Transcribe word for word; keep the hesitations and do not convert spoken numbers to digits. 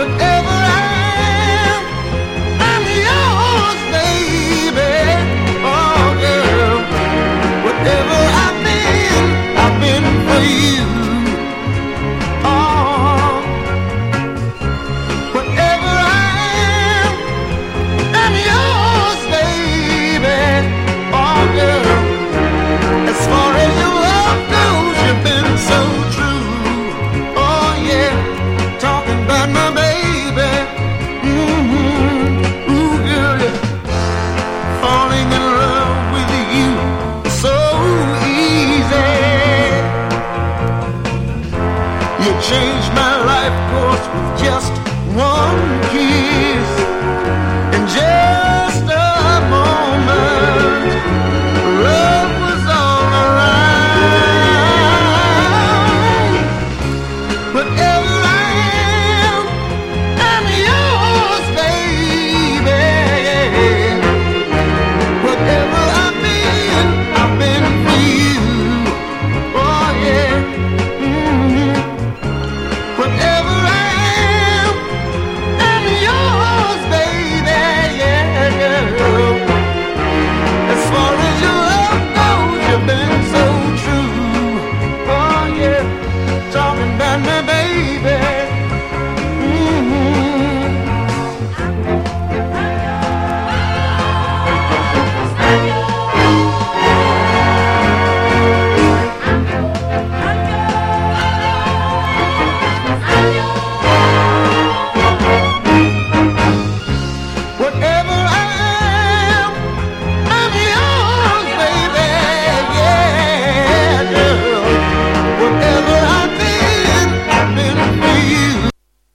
Whatever I am, I'm yours, baby. Oh, girl. Whatever I've been, I've been for you. Oh, whatever I am, I'm yours, baby. Oh, girl. As far as your love goes, you've been so true. Oh, yeah. Talking about my baby. Mm-hmm. Ooh, girl, yeah. Falling in love with you so easy. You changed my life course with just one